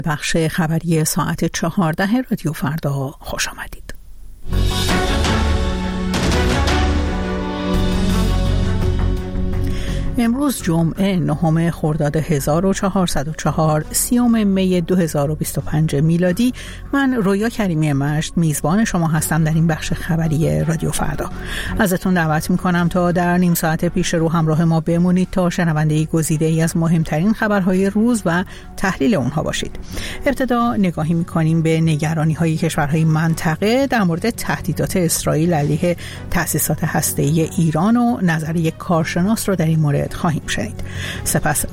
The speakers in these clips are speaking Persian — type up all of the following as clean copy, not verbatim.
بخش خبری ساعت 14 رادیو فردا خوش آمدید. امروز جمعه 9 خرداد 1404 30 می 2025 میلادی، من رویا کریمی مشت میزبان شما هستم در این بخش خبری رادیو فردا. ازتون دعوت میکنم تا در نیم ساعت پیش رو همراه ما بمونید تا شنونده گزیده‌ای از مهمترین خبرهای روز و تحلیل اونها باشید. ابتدا نگاهی میکنیم به نگرانی‌های کشورهای منطقه در مورد تهدیدات اسرائیل علیه تأسیسات هسته‌ای ایران و نظر یک کارشناس رو در این مورد خواهیم شنید. سپس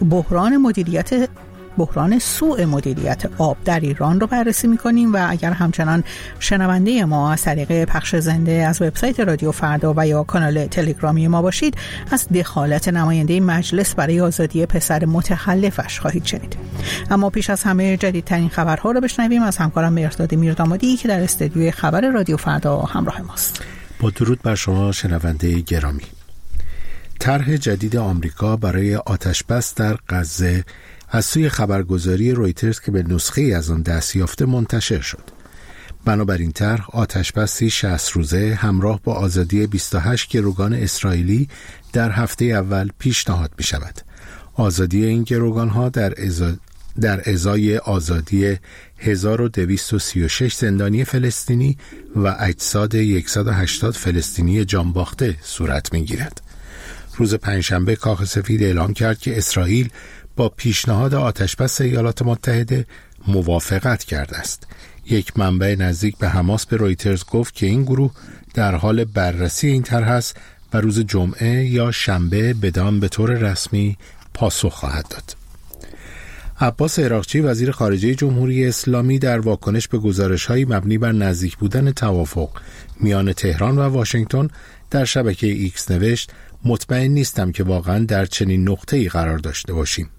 بحران سوء مدیریت آب در ایران رو بررسی می‌کنیم و اگر همچنان شنونده ما از طریق پخش زنده از وبسایت رادیو فردا و یا کانال تلگرامی ما باشید، از دخالت نماینده مجلس برای آزادی پسر متخلفش خواهید شنید. اما پیش از همه جدیدترین خبرها رو بشنویم از همکارم مهرداد میردامادی که در استودیوی خبر رادیو فردا همراه ماست. با درود بر شما شنونده گرامی. طرح جدید آمریکا برای آتش‌بس در غزه از سوی خبرگزاری رویترز که به نسخه‌ای از آن دست یافته منتشر شد. بنابراین طرح آتش‌بسی 60 روزه همراه با آزادی 28 گروگان اسرائیلی در هفته اول پیشنهاد می شود. آزادی این گروگان‌ها در ازای آزادی 1236 زندانی فلسطینی و اجساد 180 فلسطینی جانباخته صورت می گیرد. روز پنجشنبه کاخ سفید اعلام کرد که اسرائیل با پیشنهاد آتشبس ایالات متحده موافقت کرده است. یک منبع نزدیک به حماس به رویترز گفت که این گروه در حال بررسی این طرح است و روز جمعه یا شنبه بدان به طور رسمی پاسخ خواهد داد. عباس عراقچی وزیر خارجه جمهوری اسلامی در واکنش به گزارش‌های مبنی بر نزدیک بودن توافق میان تهران و واشنگتن در شبکه ایکس نوشت: مطمئن نیستم که واقعا در چنین نقطه‌ای قرار داشته باشیم.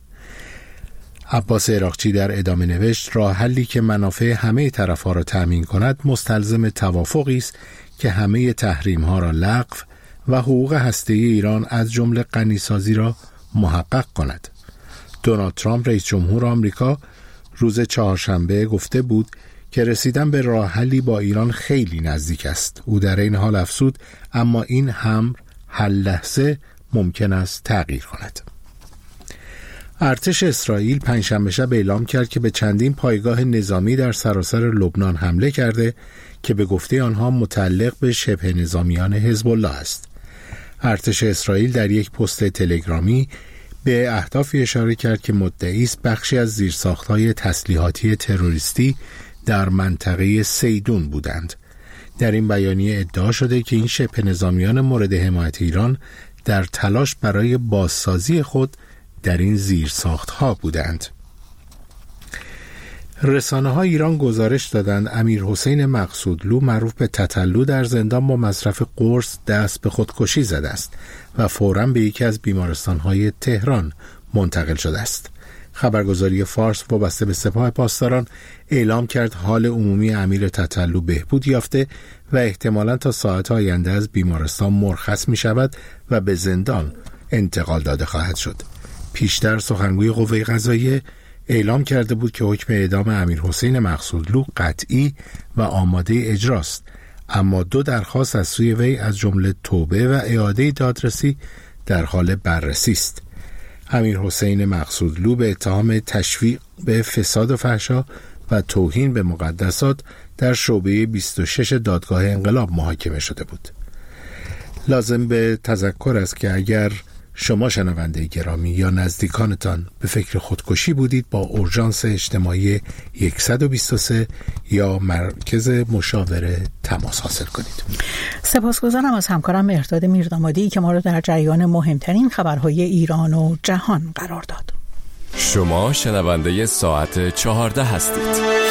عباس عراقچی در ادامه نوشت: راه حلی که منافع همه طرف‌ها را تأمین کند مستلزم توافقی است که همه تحریم‌ها را لغو و حقوق هسته‌ای ایران از جمله غنیسازی را محقق کند. دونالد ترامپ رئیس جمهور آمریکا روز چهارشنبه گفته بود که رسیدن به راه حلی با ایران خیلی نزدیک است. او در این حال افزود: اما این هم هر لحظه ممکن است تغییر کند. ارتش اسرائیل پنجشنبه شب اعلام کرد که به چندین پایگاه نظامی در سراسر لبنان حمله کرده که به گفته آنها متعلق به شبه نظامیان حزب الله است. ارتش اسرائیل در یک پست تلگرامی به اهدافی اشاره کرد که مدعی است بخشی از زیرساخت‌های تسلیحاتی تروریستی در منطقه سیدون بودند. در این بیانیه ادعا شده که این شبه نظامیان مورد حمایت ایران در تلاش برای بازسازی خود در این زیرساخت‌ها بودند. رسانه‌های ایران گزارش دادند امیر حسین مقصودلو معروف به تتلو در زندان با مصرف قرص دست به خودکشی زده است و فوراً به یکی از بیمارستان‌های تهران منتقل شده است. خبرگزاری فارس وابسته به سپاه پاسداران اعلام کرد حال عمومی امیر تتلو بهبود یافته و احتمالاً تا ساعت آینده از بیمارستان مرخص می شود و به زندان انتقال داده خواهد شد. پیشتر سخنگوی قوه قضاییه اعلام کرده بود که حکم اعدام امیر حسین مقصودلو قطعی و آماده اجراست، اما 2 درخواست از سوی وی از جمله توبه و اعاده دادرسی در حال بررسی است. امیر حسین مقصودلو به اتهام تشویق به فساد و فحشا و توهین به مقدسات در شعبه 26 دادگاه انقلاب محاکمه شده بود. لازم به تذکر است که اگر شما شنونده گرامی یا نزدیکانتان به فکر خودکشی بودید با اورژانس اجتماعی 123 یا مرکز مشاوره تماس حاصل کنید. سپاسگزارم از همکارم مهرداد میردامادی که ما را در جریان مهمترین خبرهای ایران و جهان قرار داد. شما شنونده ساعت 14 هستید.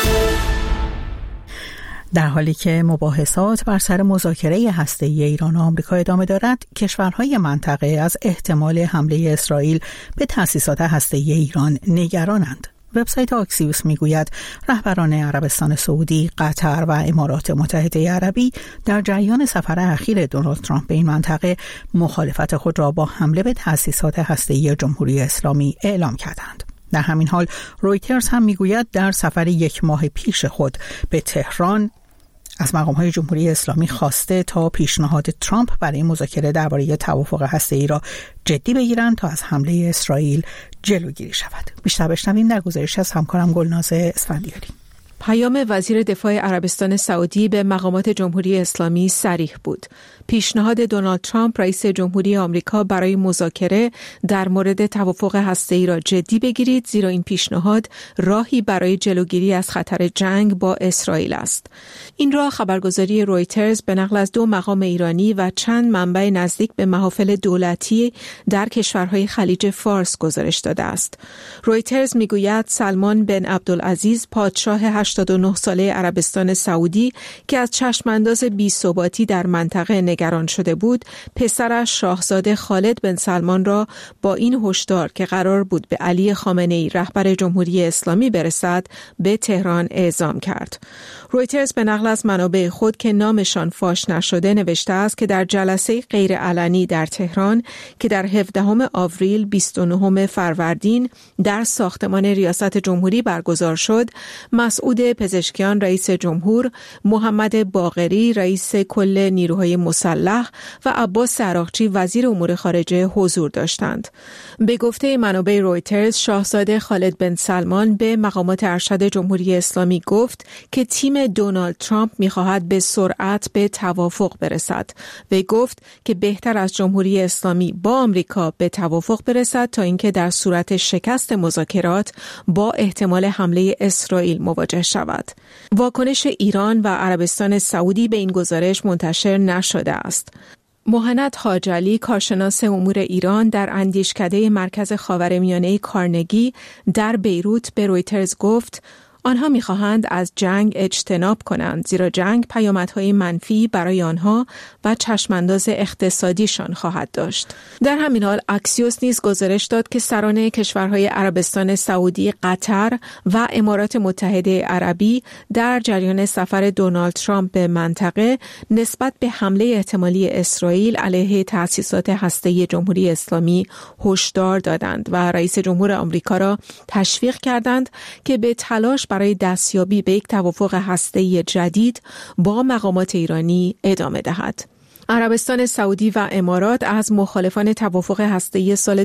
در حالی که مباحثات بر سر مذاکره هسته‌ای ایران و آمریکا ادامه دارد، کشورهای منطقه از احتمال حمله اسرائیل به تأسیسات هسته‌ای ایران نگرانند. وبسایت آکسیوس میگوید رهبران عربستان سعودی، قطر و امارات متحده عربی در جریان سفر اخیر دونالد ترامپ به این منطقه مخالفت خود را با حمله به تأسیسات هسته‌ای جمهوری اسلامی اعلام کردند. در همین حال رویترز هم میگوید در سفر 1 ماه پیش خود به تهران از مقام‌های جمهوری اسلامی خواسته تا پیشنهاد ترامپ برای مذاکره درباره توافق هسته‌ای را جدی بگیرند تا از حمله اسرائیل جلوگیری شود. بیشتر بشنویم در گزارش از همکارم گلناز اسفندیاری. پیام وزیر دفاع عربستان سعودی به مقامات جمهوری اسلامی صریح بود. پیشنهاد دونالد ترامپ رئیس جمهوری آمریکا برای مذاکره در مورد توافق هسته‌ای را جدی بگیرید، زیرا این پیشنهاد راهی برای جلوگیری از خطر جنگ با اسرائیل است. این را خبرگزاری رویترز به نقل از 2 مقام ایرانی و چند منبع نزدیک به محافل دولتی در کشورهای خلیج فارس گزارش داده است. رویترز میگوید سلمان بن عبدالعزیز پادشاه 89 ساله عربستان سعودی که از چشمانداز بی‌ثباتی در منطقه نگران شده بود، پسرش شاهزاده خالد بن سلمان را با این هشدار که قرار بود به علی خامنه‌ای رهبر جمهوری اسلامی برسد به تهران اعزام کرد. رویترز به نقل از منابع خود که نامشان فاش نشده نوشته است که در جلسه غیرعلنی در تهران که در 17 آوریل 29 فروردین در ساختمان ریاست جمهوری برگزار شد، مسعود پزشکیان رئیس جمهور، محمد باقری رئیس کل نیروهای مسلح و عباس عراقچی وزیر امور خارجه حضور داشتند. به گفته منابع رویترز، شاهزاده خالد بن سلمان به مقامات ارشد جمهوری اسلامی گفت که تیم دونالد ترامپ می‌خواهد به سرعت به توافق برسد. وی گفت که بهتر از جمهوری اسلامی با آمریکا به توافق برسد تا اینکه در صورت شکست مذاکرات با احتمال حمله اسرائیل مواجه شود. واکنش ایران و عربستان سعودی به این گزارش منتشر نشده است. مهند حاجعلی، کارشناس امور ایران در اندیشکده مرکز خاورمیانه کارنگی در بیروت به رویترز گفت آنها می‌خواهند از جنگ اجتناب کنند، زیرا جنگ پیامدهای منفی برای آنها و چشمانداز اقتصادیشان خواهد داشت. در همین حال اکسیوس نیز گزارش داد که سران کشورهای عربستان سعودی، قطر و امارات متحده عربی در جریان سفر دونالد ترامپ به منطقه نسبت به حمله احتمالی اسرائیل علیه تأسیسات هسته‌ای جمهوری اسلامی هشدار دادند و رئیس جمهور آمریکا را تشویق کردند که به تلاش برای دستیابی به یک توافق هسته‌ای جدید با مقامات ایرانی ادامه دهد. عربستان سعودی و امارات از مخالفان توافق هسته‌ای سال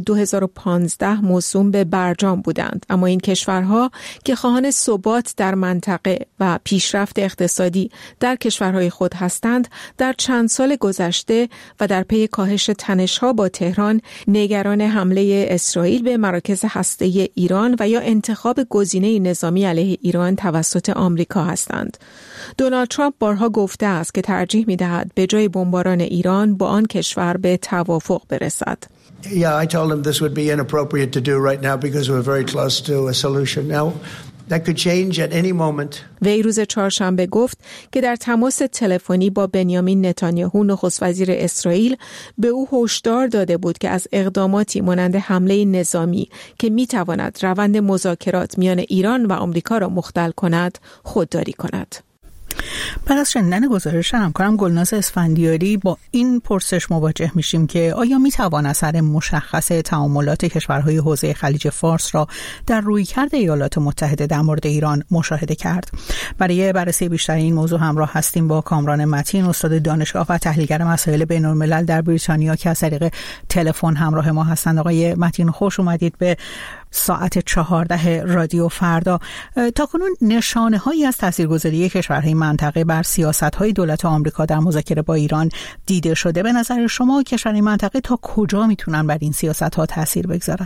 2015 موسوم به برجام بودند، اما این کشورها که خواهان ثبات در منطقه و پیشرفت اقتصادی در کشورهای خود هستند، در چند سال گذشته و در پی کاهش تنش‌ها با تهران نگران حمله اسرائیل به مراکز هسته‌ای ایران و یا انتخاب گزینه نظامی علیه ایران توسط آمریکا هستند. دونالد ترامپ بارها گفته است که ترجیح می‌دهد به جای بمباران ایران با آن کشور به توافق برسد. Yeah, I told him this would be inappropriate to do right now because we're very close to a solution. Now, that could change at any moment. وی روز چهارشنبه گفت که در تماس تلفنی با بنیامین نتانیاهو نخست وزیر اسرائیل به او هشدار داده بود که از اقداماتی مانند حمله نظامی که می‌تواند روند مذاکرات میان ایران و آمریکا را مختل کند خودداری کند. بعد از شنیدن گزارش همکارم گلناز اسفندیاری با این پرسش مواجه میشیم که آیا میتوان اثر مشخص تعاملات کشورهای حوزه خلیج فارس را در رویکرد ایالات متحده در مورد ایران مشاهده کرد؟ برای بررسی بیشتر این موضوع همراه هستیم با کامران متین، استاد دانشگاه و تحلیلگر مسائل بین‌الملل در بریتانیا که از طریق تلفن همراه ما هستند. آقای متین، خوش اومدید به ساعت 14 رادیو فردا. تاکنون نشانه هایی از تاثیرگذاری کشورهای منطقه بر سیاست‌های دولت آمریکا در مذاکره با ایران دیده شده. به نظر شما کشورهای منطقه تا کجا میتونن بر این سیاست‌ها تاثیر بگذارن؟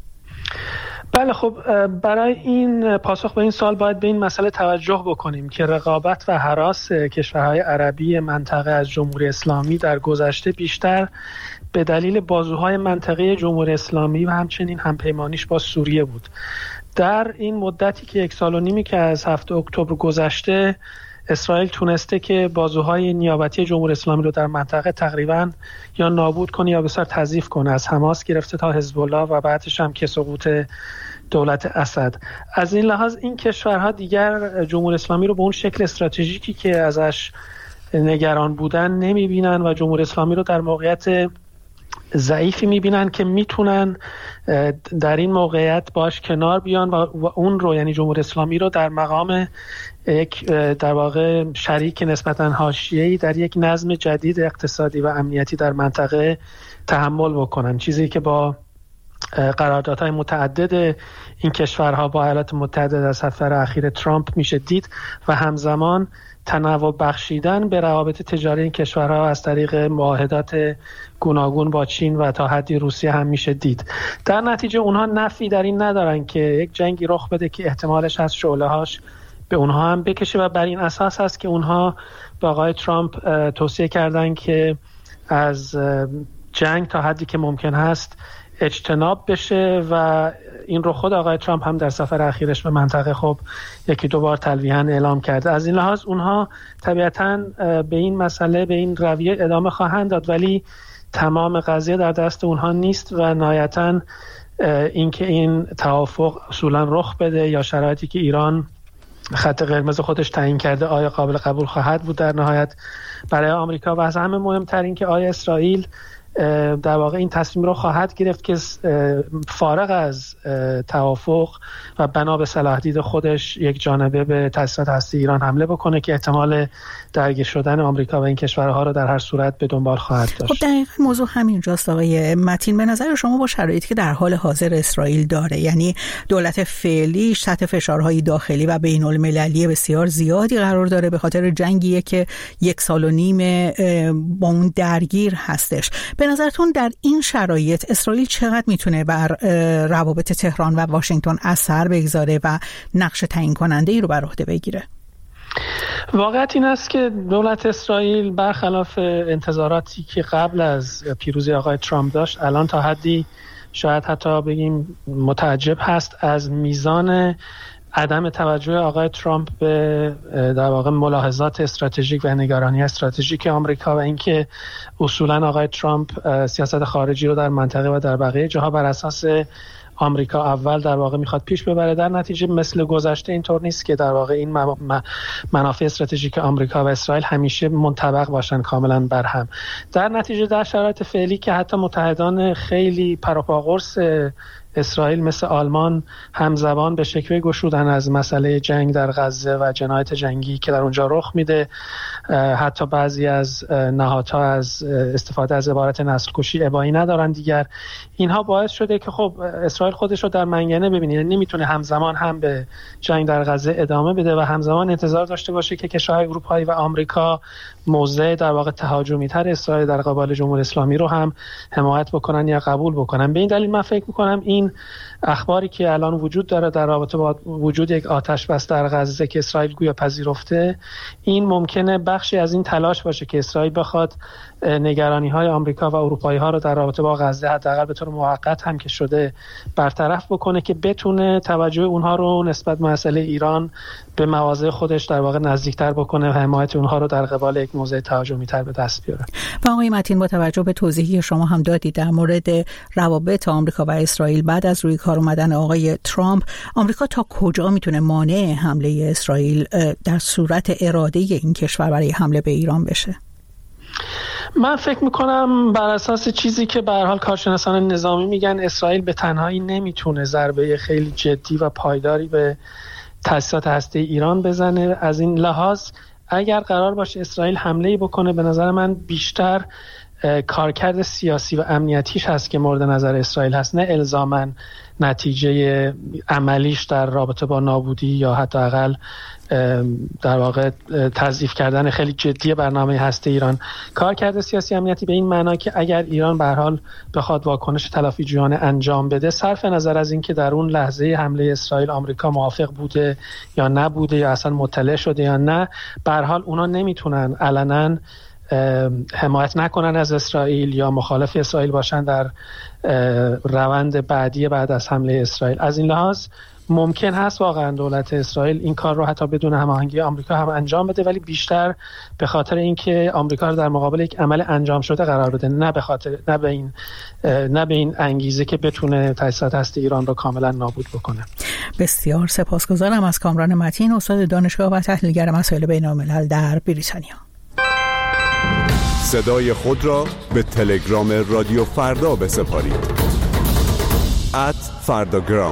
بله، خب برای این پاسخ به این سوال باید به این مسئله توجه بکنیم که رقابت و هراس کشورهای عربی منطقه از جمهوری اسلامی در گذشته بیشتر به دلیل بازوهای منطقه جمهوری اسلامی و همچنین همپیمانیش با سوریه بود. در این مدتی که 1.5 سال که از 7 اکتبر گذشته، اسرائیل تونسته که بازوهای نیابتی جمهوری اسلامی رو در منطقه تقریباً یا نابود کنه یا بسیار تضعیف کنه، از حماس گرفته تا حزب الله و بعدش هم که سقوط دولت اسد. از این لحاظ این کشورها دیگر جمهوری اسلامی رو به اون شکل استراتژیکی که ازش نگران بودن نمیبینن و جمهوری اسلامی رو در موقعیت ضعیفی میبینن که میتونن در این موقعیت باش کنار بیان و اون رو، یعنی جمهوری اسلامی رو، در مقام یک در واقع شریک نسبتاً حاشیه‌ای در یک نظم جدید اقتصادی و امنیتی در منطقه تحمل بکنن، چیزی که با قراردادهای متعدد این کشورها با ایالات متحده در سفر اخیر ترامپ میشه دید و همزمان تنوع بخشیدن به روابط تجاری این کشورها از طریق معاهدات گوناگون با چین و تا حدی روسیه هم میشه دید. در نتیجه اونها نفی در این ندارن که یک جنگی رخ بده که احتمالش از شعله‌هاش به اونها هم بکشه و بر این اساس هست که اونها به آقای ترامپ توصیه کردن که از جنگ تا حدی که ممکن هست اجتناب بشه و این رو خود آقای ترامپ هم در سفر اخیرش به منطقه خب یکی دو بار تلویحاً اعلام کرده. از این لحاظ اونها طبیعتاً به این مسئله، به این رویه ادامه خواهند داد، ولی تمام قضیه در دست اونها نیست و نهایتاً اینکه این توافق اصولاً رخ بده یا شرایطی که ایران خط قرمز خودش تعیین کرده آیا قابل قبول خواهد بود در نهایت برای آمریکا، و از همه مهمتر این که آیا اسرائیل در واقع این تصمیم رو خواهد گرفت که فارغ از توافق و بنا به صلاح دید خودش یک جانبه به تأسیسات هسته ایران حمله بکنه که احتمال درگیر شدن آمریکا و این کشورها رو در هر صورت به دنبال خواهد داشت. خب دقیقاً موضوع همینجاست آقای متین. به نظر شما با شرایطی که در حال حاضر اسرائیل داره، یعنی دولت فعلی تحت فشارهای داخلی و بین المللی بسیار زیادی قرار داره به خاطر جنگیه که 1.5 سال با اون درگیر هستش، به نظرتون در این شرایط اسرائیل چقدر میتونه بر روابط تهران و واشنگتن اثر بگذاره و نقش تعیین کننده ای رو بر عهده بگیره؟ واقعیت این است که دولت اسرائیل برخلاف انتظاراتی که قبل از پیروزی آقای ترامپ داشت، الان تا حدی شاید حتی بگیم متعجب هست از میزان عدم توجه آقای ترامپ به در واقع ملاحظات استراتژیک و نگرانی استراتژیک آمریکا و اینکه اصولا آقای ترامپ سیاست خارجی رو در منطقه و در بقیه جاها بر اساس آمریکا اول در واقع میخواد پیش ببره. در نتیجه مثل گذشته اینطور نیست که در واقع این منافع استراتژیک آمریکا و اسرائیل همیشه منطبق باشن کاملا بر هم. در نتیجه در شرایط فعلی که حتی متحدان خیلی پروپاقرص اسرائیل مثل آلمان همزبان به شکوه گشودن از مسئله جنگ در غزه و جنایت جنگی که در اونجا رخ میده، حتی بعضی از نهادها از استفاده از عبارت نسل کشی ابایی ندارن دیگر. اینها باعث شده که خب اسرائیل خودش رو در منگنه ببینه، یعنی نمیتونه همزمان هم به جنگ در غزه ادامه بده و همزمان انتظار داشته باشه که کشورهای اروپایی و آمریکا موضع در واقع تهاجمی تر اسرائیل در قبال جمهوری اسلامی رو هم حمایت بکنن یا قبول بکنن. به این دلیل من فکر می‌کنم این اخباری که الان وجود داره در رابطه با وجود یک آتش بس در غزه که اسرائیل گویا پذیرفته، این ممکنه بخشی از این تلاش باشه که اسرائیل بخواد نگرانی‌های آمریکا و اروپایی‌ها رو در رابطه با غزه حداقل به طور موقت هم که شده برطرف بکنه که بتونه توجه اونها رو نسبت به مسئله ایران به مواضع خودش در واقع نزدیکتر بکنه و حمایت اونها رو در قبال یک موضع تهاجمی‌تر به دست بیاره. و آقای متین، با توجه به توضیحی شما هم دادید در مورد روابط آمریکا و اسرائیل بعد از روی کار اومدن آقای ترامپ، آمریکا تا کجا میتونه مانع حمله اسرائیل در صورت اراده این کشور برای حمله به ایران بشه؟ من فکر میکنم بر اساس چیزی که به هر حال کارشناسان نظامی میگن، اسرائیل به تنهایی نمیتونه ضربه خیلی جدی و پایداری به تأسیسات هسته ایران بزنه. از این لحاظ اگر قرار باشه اسرائیل حمله‌ای بکنه، به نظر من بیشتر کارکرد سیاسی و امنیتیش هست که مورد نظر اسرائیل هست، نه الزاماً نتیجه عملیش در رابطه با نابودی یا حتی اقل در واقع تضعیف کردن خیلی جدی برنامه هسته ایران. کارکرد سیاسی امنیتی به این معنا که اگر ایران به هر حال بخواد واکنش تلافی جویانه انجام بده، صرف نظر از اینکه در اون لحظه حمله اسرائیل آمریکا موافق بوده یا نبوده یا اصلا مطلع شده یا نه، به هر حال اونا نمیتونن علنا حمایت نکنن از اسرائیل یا مخالف اسرائیل باشن در روند بعدی بعد از حمله اسرائیل. از این لحاظ ممکن هست واقعا دولت اسرائیل این کار رو حتی بدون هماهنگی آمریکا هم انجام بده، ولی بیشتر به خاطر اینکه آمریکا رو در مقابل یک عمل انجام شده قرار بده، نه به این انگیزه که بتونه تأسیسات هسته ایران رو کاملا نابود بکنه. بسیار سپاسگزارم از کامران متین، استاد دانشگاه و تحلیلگر مسائل بین‌الملل در بریتانیا. صدای خود را به تلگرام رادیو فردا بسپارید. @فرداگرام.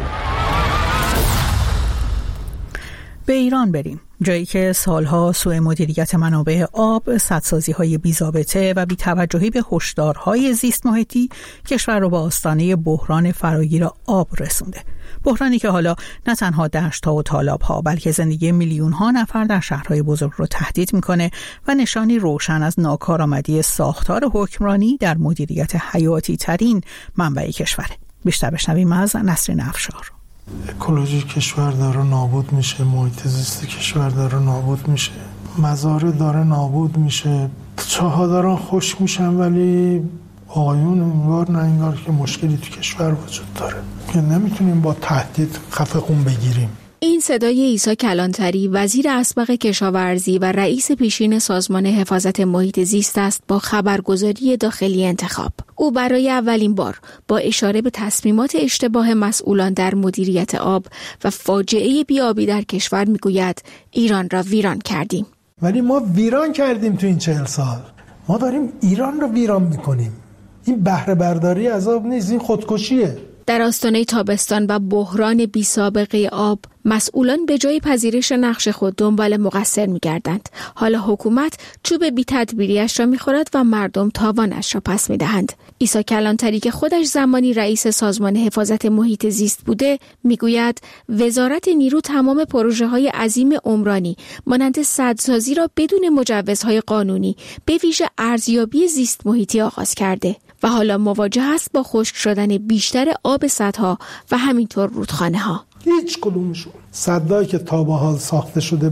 به ایران بریم، جایی که سالها سوء مدیریت منابع آب، سدسازی‌های بی‌ضابطه و بی‌توجهی به هشدارهای زیست محیطی کشور را به آستانه بحران فراگیر آب رسونده. بحرانی که حالا نه تنها دشت‌ها و تالاب‌ها بلکه زندگی میلیون‌ها نفر در شهرهای بزرگ رو تهدید می‌کنه و نشانی روشن از ناکارآمدی ساختار حکمرانی در مدیریت حیاتی ترین منبع کشوره. بیشتر بشنویم از نسرین افشار. اکولوژی کشور داره نابود میشه، محیط زیست کشور داره نابود میشه، مزارع داره نابود میشه، چاها دارن خشک میشن، ولی آقایون انگار نه انگار که مشکلی تو کشور وجود داره که نمیتونیم با تهدید خفه خون بگیریم. این صدای عیسی کلانتری، وزیر اسبق کشاورزی و رئیس پیشین سازمان حفاظت محیط زیست است با خبرگزاری داخلی انتخاب. او برای اولین بار با اشاره به تصمیمات اشتباه مسئولان در مدیریت آب و فاجعه بیابی در کشور میگوید ایران را ویران کردیم. ولی ما ویران کردیم تو این 40 سال. ما داریم ایران رو ویران میکنیم. این بهره برداری از آب نیست، این خودکشیه. در آستانه تابستان و بحران بی سابقه آب، مسئولان به جای پذیرش نقش خود دنبال مقصر می‌گردند. حالا حکومت چوب بی تدبیریش را می‌خورد و مردم تاوانش را پس می‌دهند. عیسی کلانتری که خودش زمانی رئیس سازمان حفاظت محیط زیست بوده، می‌گوید وزارت نیرو تمام پروژه‌های عظیم عمرانی مانند سدسازی را بدون مجوزهای قانونی به ویژه ارزیابی زیست محیطی آغاز کرده و حالا مواجه است با خشک شدن بیشتر آب سدها و همینطور رودخانه‌ها. هیچ کدومشون سدایی که تا به حال ساخته شده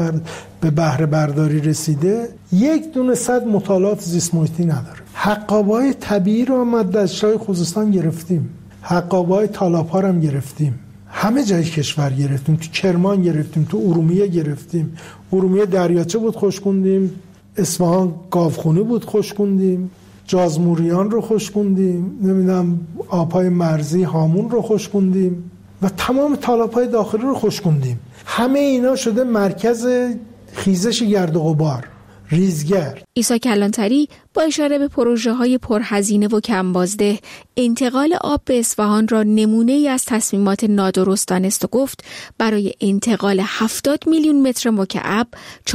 به بهره برداری رسیده یک دونه سد مطالعات زیست محیطی نداره. حقابه‌های طبیعی رو هم دشت‌های خوزستان گرفتیم، حقابه‌های تالاب‌ها هم گرفتیم، همه جای کشور گرفتیم، تو کرمان گرفتیم، تو ارومیه گرفتیم. ارومیه دریاچه بود خشکوندیم، اصفهان گاوخونه بود خشکوندیم، جازموریان رو خشکوندیم، نمیدونم آب‌های مرزی هامون رو خشکوندیم و تمام تالاب‌های داخلی رو خشکوندیم. همه اینا شده مرکز خیزش گرد و غبار، ریزگرد. عیسی کلانتری با اشاره به پروژه‌های پرهزینه و کمبازده انتقال آب به اصفهان را نمونه‌ای از تصمیمات نادرست دانست و گفت برای انتقال 70 میلیون متر مکعب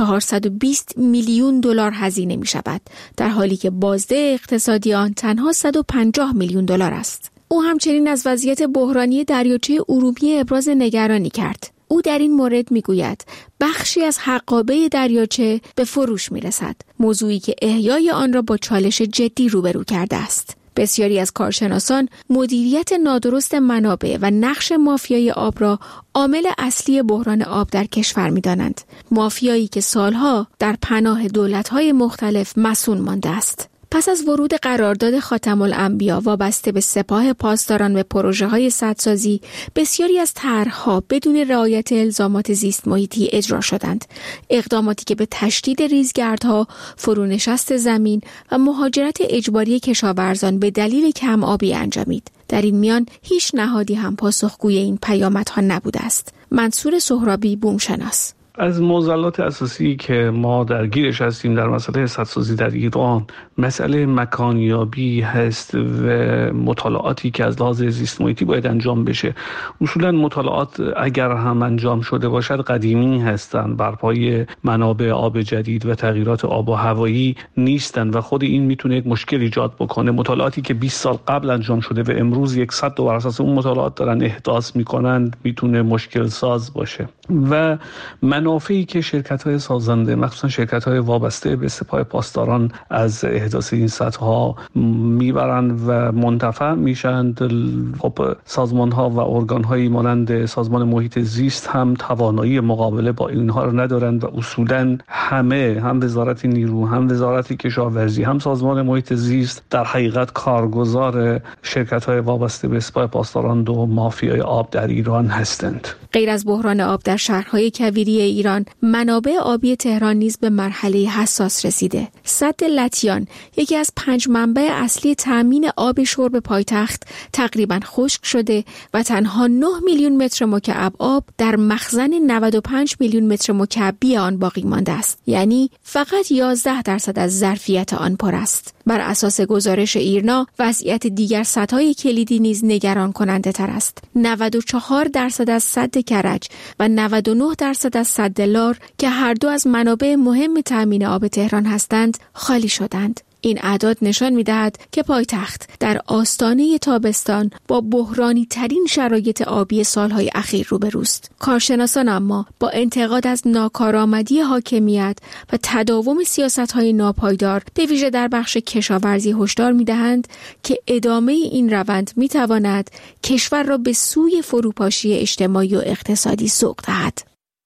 420 میلیون دلار هزینه می‌شود، در حالی که بازده اقتصادی آن تنها 150 میلیون دلار است. او همچنین از وضعیت بحرانی دریاچه ارومیه ابراز نگرانی کرد. او در این مورد میگوید بخشی از حقابه دریاچه به فروش میرسد، موضوعی که احیای آن را با چالش جدی روبرو کرده است. بسیاری از کارشناسان مدیریت نادرست منابع و نقش مافیای آب را عامل اصلی بحران آب در کشور می‌دانند. مافیایی که سالها در پناه دولت‌های مختلف مسئول مانده است. پس از ورود قرارداد خاتم الانبیا وابسته به سپاه پاسداران به پروژه‌های سدسازی، بسیاری از طرح‌ها بدون رعایت الزامات زیست محیطی اجرا شدند. اقداماتی که به تشدید ریزگردها، فرونشست زمین و مهاجرت اجباری کشاورزان به دلیل کم آبی انجامید. در این میان هیچ نهادی هم پاسخگوی این پیامدها نبوده است. منصور سهرابی، بومشناس: از معضلات اساسی که ما درگیرش هستیم در مسئله سدسازی در ایران، مسئله مکانیابی هست و مطالعاتی که از لحاظ زیست محیطی باید انجام بشه. اصولا مطالعات اگر هم انجام شده باشد قدیمی هستند، بر پای منابع آب جدید و تغییرات آب و هوایی نیستند و خود این میتونه یک مشکل ایجاد بکنه. مطالعاتی که 20 سال قبل انجام شده و امروز 100 بر اساس اون مطالعات دارن احداث میکنند میتونه مشکل ساز باشه. و منافعی که شرکت‌های سازنده، مخصوصا شرکت‌های وابسته به سپاه پاسداران، از احداث این سدها میبرند و منتفع میشند، خب سازمان‌ها و ارگان‌هایی مانند سازمان محیط زیست هم توانایی مقابله با اینها رو ندارند و اصولاً همه، هم وزارت نیرو، هم وزارت کشاورزی، هم سازمان محیط زیست در حقیقت کارگزار شرکت‌های وابسته به سپاه پاسداران و مافیای آب در ایران هستند. غیر از بحران آب در شهرهای کویری ایران، منابع آبی تهران نیز به مرحله حساس رسیده. سد لطیان، یکی از 5 منبع اصلی تامین آب شرب پایتخت، تقریباً خشک شده و تنها 9 میلیون متر مکعب آب در مخزن 95 میلیون متر مکعبی آن باقی مانده است. یعنی فقط 11% از ظرفیت آن پر است. بر اساس گزارش ایرنا، وضعیت دیگر سدهای کلیدی نیز نگران کننده تر است. 94% از سد کرج و 99% از سد لار که هر دو از منابع مهم تامین آب تهران هستند، خالی شدند. این اعداد نشان می‌دهد که پایتخت در آستانه تابستان با بحرانی ترین شرایط آبی سالهای اخیر روبروست. کارشناسان اما با انتقاد از ناکارآمدی حاکمیت و تداوم سیاست‌های ناپایدار به ویژه در بخش کشاورزی هشدار می‌دهند که ادامه این روند می‌تواند کشور را به سوی فروپاشی اجتماعی و اقتصادی سوق دهد.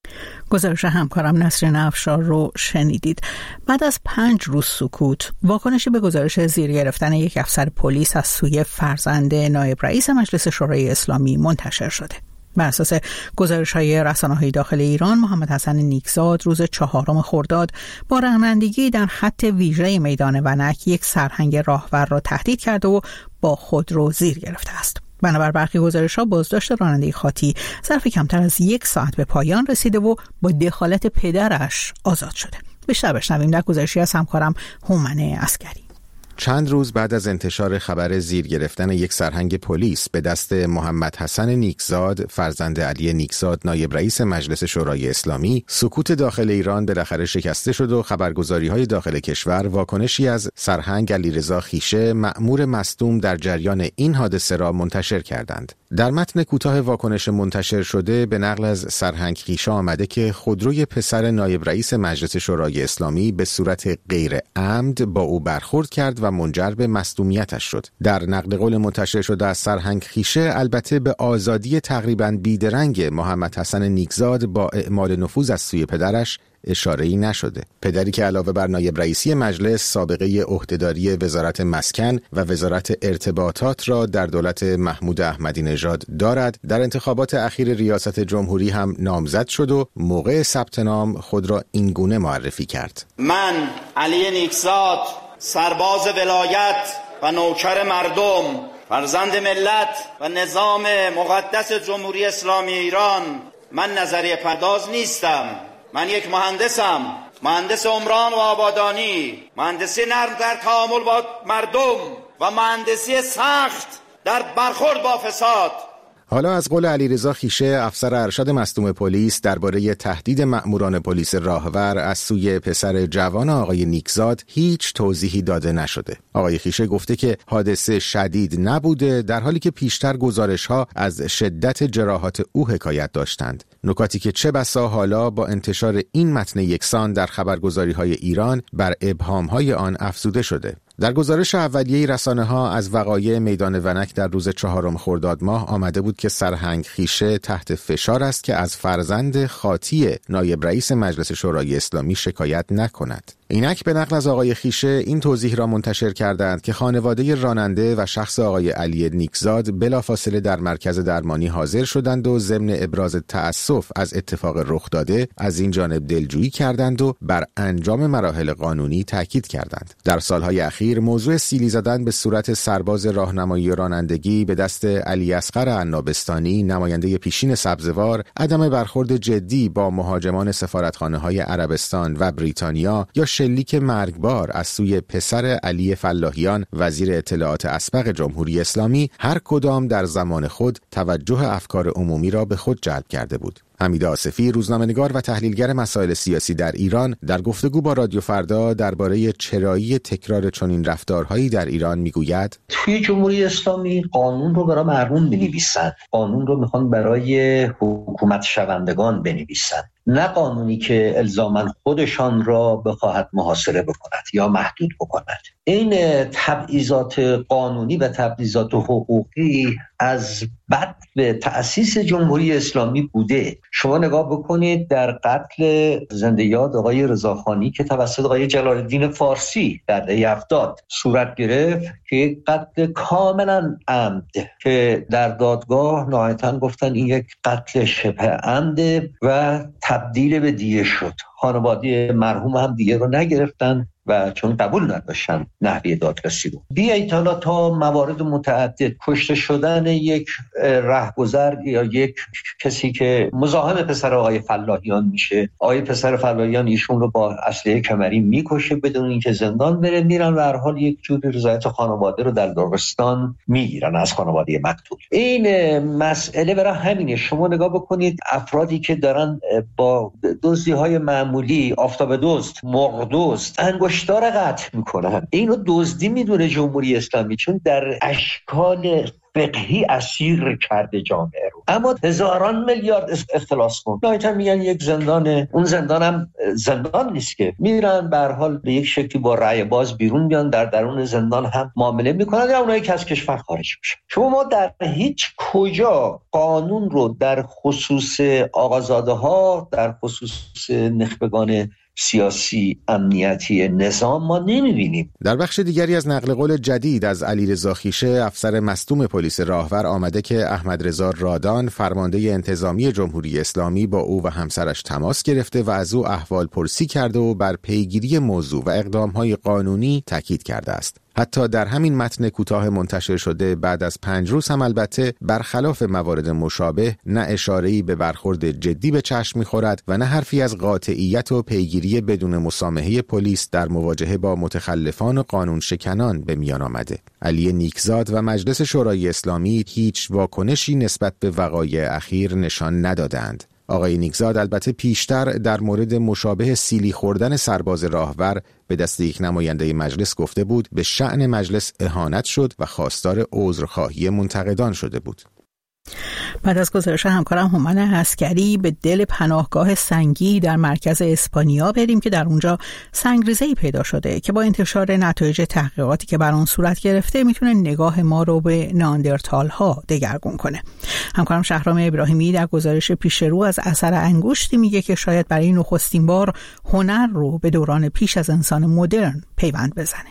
گزارش همکارم نسرین افشار رو شنیدید. بعد از 5 روز سکوت، واکنشی به گزارش زیر گرفتن یک افسر پلیس از سوی فرزند نایب رئیس مجلس شورای اسلامی منتشر شده. بر اساس گزارش‌های رسانه‌های داخل ایران، محمد حسن نیکزاد روز 4 خرداد با رانندگی در خط ویژه میدان ونک یک سرهنگ راهور را تهدید کرده و با خودرو زیر گرفته است. بنابر برخی گزارش‌ها بازداشت راننده خاطی ظرف کمتر از 1 ساعت به پایان رسیده و با دخالت پدرش آزاد شده. بیشتر بشنویم در گزارشی از همکارم هومن عسکری. چند روز بعد از انتشار خبر زیر گرفتن یک سرهنگ پلیس به دست محمد حسن نیکزاد، فرزند علی نیکزاد نایب رئیس مجلس شورای اسلامی، سکوت داخل ایران بالاخره شکسته شد و خبرگزاری‌های داخل کشور واکنشی از سرهنگ علیرضا خیشه، مأمور مصدوم در جریان این حادثه را منتشر کردند. در متن کوتاه واکنش منتشر شده به نقل از سرهنگ خیشه آمده که خودروی پسر نایب رئیس مجلس شورای اسلامی به صورت غیر عمد با او برخورد کرد و منجر به مصدومیتش شد. در نقل قول منتشر شده از سرهنگ خیشه البته به آزادی تقریباً بیدرنگ محمد حسن نیکزاد با اعمال نفوذ از سوی پدرش اشاره‌ای نشده. پدری که علاوه بر نایب رئیسی مجلس سابقه عهدهداری وزارت مسکن و وزارت ارتباطات را در دولت محمود احمدی نژاد دارد، در انتخابات اخیر ریاست جمهوری هم نامزد شد و موقع ثبت نام خود را این گونه معرفی کرد: من علی نیکزاد، سرباز ولایت و نوکر مردم، فرزند ملت و نظام مقدس جمهوری اسلامی ایران، من نظریه پرداز نیستم. من یک مهندسم، مهندس عمران و آبادانی، مهندسی نرم در تعامل با مردم و مهندسی سخت در برخورد با فساد. حالا از قول علیرضا خیشه، افسر ارشد مصدوم پلیس، درباره تهدید مأموران پلیس راهور از سوی پسر جوان آقای نیکزاد هیچ توضیحی داده نشده. آقای خیشه گفته که حادثه شدید نبوده، در حالی که پیشتر گزارش‌ها از شدت جراحات او حکایت داشتند. نکاتی که چه بسا حالا با انتشار این متن یکسان در خبرگزاری‌های ایران بر ابهام‌های آن افزوده شده. در گزارش اولیه رسانه‌ها از وقایع میدان ونک در روز 4 خرداد ماه آمده بود که سرهنگ خیشه تحت فشار است که از فرزند خاطی نایب رئیس مجلس شورای اسلامی شکایت نکند. اینک به نقل از آقای خیشه این توضیح را منتشر کردند که خانواده راننده و شخص آقای علی نیکزاد بلافاصله در مرکز درمانی حاضر شدند و ضمن ابراز تأسف از اتفاق رخ داده از این جانب دلجویی کردند و بر انجام مراحل قانونی تاکید کردند. در سالهای اخیر موضوع سیلی زدن به صورت سرباز راهنمایی رانندگی به دست علی اصغر عنابستانی، نماینده پیشین سبزوار، عدم برخورد جدی با مهاجمان سفارتخانه‌های عربستان و بریتانیا یا شلیک مرگبار از سوی پسر علی فلاحیان، وزیر اطلاعات اسبق جمهوری اسلامی، هر کدام در زمان خود توجه افکار عمومی را به خود جلب کرده بود. حمید آصفی، روزنامه‌نگار و تحلیلگر مسائل سیاسی در ایران، در گفتگو با رادیو فردا درباره چرایی تکرار چنین رفتارهایی در ایران میگوید: توی جمهوری اسلامی قانون رو برای مردم بنویسن، قانون رو میخوان برای حکومت شوندگان بنویسن، نه قانونی که الزاماً خودشان را بخواهد محاصره بکند یا محدود بکند. این تبعیضات قانونی و تبعیضات حقوقی از بدو تأسیس جمهوری اسلامی بوده. شما نگاه بکنید در قتل زنده یاد آقای رضاخانی که توسط آقای جلال الدین فارسی در دهه 70 صورت گرفت که یک قتل کاملا عمد که در دادگاه نهایتاً گفتن این یک قتل شبه عمده و تبدیل به دیه شد. خانواده مرحوم هم دیه رو نگرفتن و چون قبول نداشتن نحوه دادرسی رو. بیایید حالا تا موارد متعدد، کشته شدن یک رهگذر یا یک کسی که مزاحم پسر آقای فلاحیان میشه، آقای پسر فلاحیان ایشون رو با اسلحه کمری میکشه بدون اینکه زندان بره، میرن و هر حال یک جوری رضایت خانواده رو در داغستان میگیرن از خانواده مقتول. این مسئله برای همینه. شما نگاه بکنید افرادی که دارن با دزدی‌های معمولی، آفتاب دزد، مرغ دزد، انگشتار قطع میکنن، اینو دزدی میدونه جمهوری اسلامی، چون در اشکال فقهی اسیر کرده جامعه رو. اما هزاران میلیارد اختلاس کن. نهایتا میگن یک زندانه، اون زندان هم زندان نیست که، میرن به هر حال به یک شکلی با رأی باز بیرون میان، در درون زندان هم معامله میکنن یا اونایی که از کشور خارج میشن. شما در هیچ کجا قانون رو در خصوص آقازاده ها، در خصوص نخبگان سیاسی، امنیتی، نظام ما نمیبینیم. در بخش دیگری از نقل قول جدید از علیرضا خیشه، افسر مصدوم پلیس راهور، آمده که احمدرضا رادان، فرمانده انتظامی جمهوری اسلامی، با او و همسرش تماس گرفته و از او احوال پرسی کرده و بر پیگیری موضوع و اقدام‌های قانونی تاکید کرده است. حتی در همین متن کوتاه منتشر شده بعد از 5 روز هم البته برخلاف موارد مشابه نه اشاره‌ای به برخورد جدی به چشم می‌خورد و نه حرفی از قاطعیت و پیگیری بدون مسامحه پلیس در مواجهه با متخلفان و قانون شکنان به میان آمده. علی نیکزاد و مجلس شورای اسلامی هیچ واکنشی نسبت به وقایع اخیر نشان ندادند. آقای نیکزاد البته پیشتر در مورد مشابه سیلی خوردن سرباز راهور به دست یک نماینده مجلس گفته بود به شأن مجلس اهانت شد و خواستار عذرخواهی منتقدان شده بود. بعد از گزارش همکارم هومن عسکری به دل پناهگاه سنگی در مرکز اسپانیا بریم که در اونجا سنگریزه‌ای پیدا شده که با انتشار نتایج تحقیقاتی که بر آن صورت گرفته میتونه نگاه ما رو به نئاندرتال ها دگرگون کنه. همکارم شهرام ابراهیمی در گزارش پیش رو از اثر انگشتی میگه که شاید برای نخستین بار هنر رو به دوران پیش از انسان مدرن پیوند بزنه.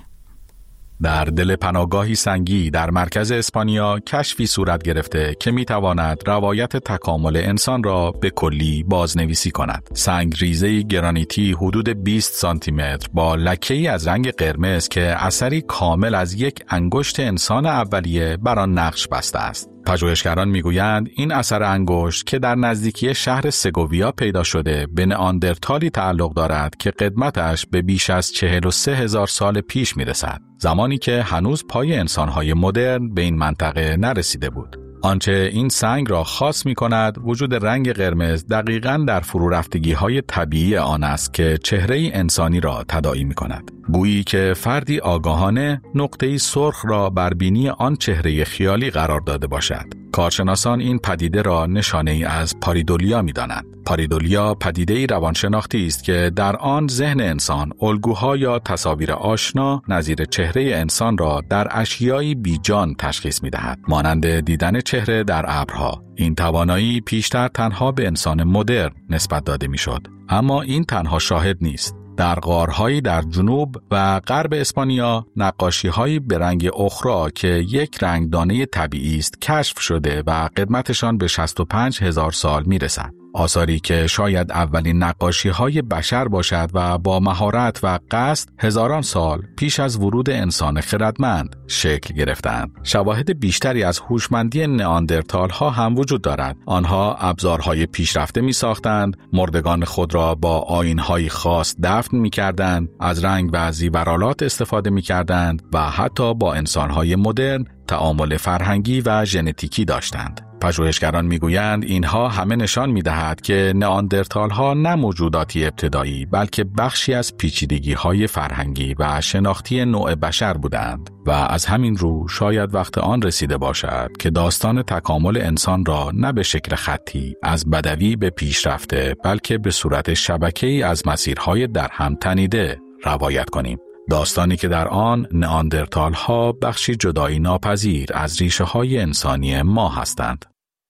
در دل پناهگاهی سنگی در مرکز اسپانیا کشفی صورت گرفته که میتواند روایت تکامل انسان را به کلی بازنویسی کند. سنگریزه گرانیتی حدود 20 سانتی متر با لکه‌ای از رنگ قرمز که اثری کامل از یک انگشت انسان اولیه بر آن نقش بسته است. پژوهشگران میگویند این اثر انگشت که در نزدیکی شهر سگوویا پیدا شده به نئاندرتالی تعلق دارد که قدمتش به بیش از 43,000 سال پیش میرسد، زمانی که هنوز پای انسان‌های مدرن به این منطقه نرسیده بود. آنچه این سنگ را خاص می کند وجود رنگ قرمز دقیقاً در فرورفتگی‌های طبیعی آن است که چهره انسانی را تداعی می کند. گویی که فردی آگاهانه نقطه‌ای سرخ را بر بینی آن چهره خیالی قرار داده باشد. کارشناسان این پدیده را نشانه‌ای از پاریدولیا می‌دانند. پاریدولیا پدیده‌ای روانشناختی است که در آن ذهن انسان الگوها یا تصاویر آشنا نظیر چهره انسان را در اشیایی بیجان تشخیص می‌دهد، مانند دیدن چهره در ابرها. این توانایی پیشتر تنها به انسان مدرن نسبت داده می‌شد، اما این تنها شاهد نیست. در غارهایی در جنوب و غرب اسپانیا نقاشی‌هایی به رنگ اخرا که یک رنگدانه طبیعی است کشف شده و قدمتشان به 65,000 سال میرسد. آثاری که شاید اولین نقاشی‌های بشر باشد و با مهارت و قصد هزاران سال پیش از ورود انسان خردمند شکل گرفتند. شواهد بیشتری از هوشمندی نئاندرتال‌ها هم وجود دارد. آنها ابزارهای پیشرفته می‌ساختند، مردگان خود را با آیین‌های خاص دفن می‌کردند، از رنگ و زیورآلات استفاده می‌کردند و حتی با انسان‌های مدرن تعامل فرهنگی و ژنتیکی داشتند. پژوهشگران میگویند اینها همه نشان میدهد که نئاندرتال‌ها نه موجوداتی ابتدایی بلکه بخشی از پیچیدگی‌های فرهنگی و شناختی نوع بشر بودند و از همین رو شاید وقت آن رسیده باشد که داستان تکامل انسان را نه به شکل خطی از بدوی به پیشرفته بلکه به صورت شبکه‌ای از مسیرهای در هم تنیده روایت کنیم. داستانی که در آن نئاندرتال‌ها بخشی جدایی ناپذیر از ریشه‌های انسانی ما هستند.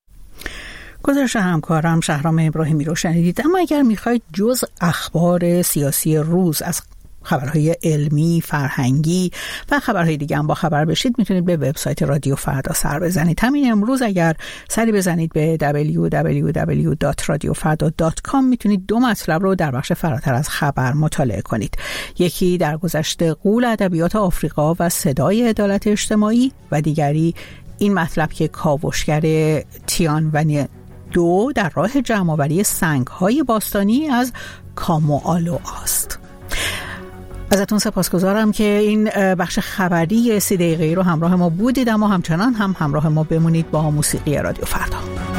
گزارش همکارم شهرام ابراهیمی رو شنیدید. اما اگر میخواید جز اخبار سیاسی روز از خبرهای علمی، فرهنگی و خبرهای دیگه هم با خبر بشید میتونید به وبسایت رادیو فردا سر بزنید. همین امروز اگر سری بزنید به www.radiofarda.com میتونید 2 مطلب رو در بخش فراتر از خبر مطالعه کنید. یکی در گذشته غول ادبیات آفریقا و صدای عدالت اجتماعی و دیگری این مطلب که کاوشگر تیانونی 2 در راه جمع‌آوری سنگ‌های باستانی از کاموآلو است. ازتون سپاسگزارم که این بخش خبری 30 دقیقه‌ای رو همراه ما بودید، اما همچنان هم همراه ما بمونید با موسیقی رادیو فردا.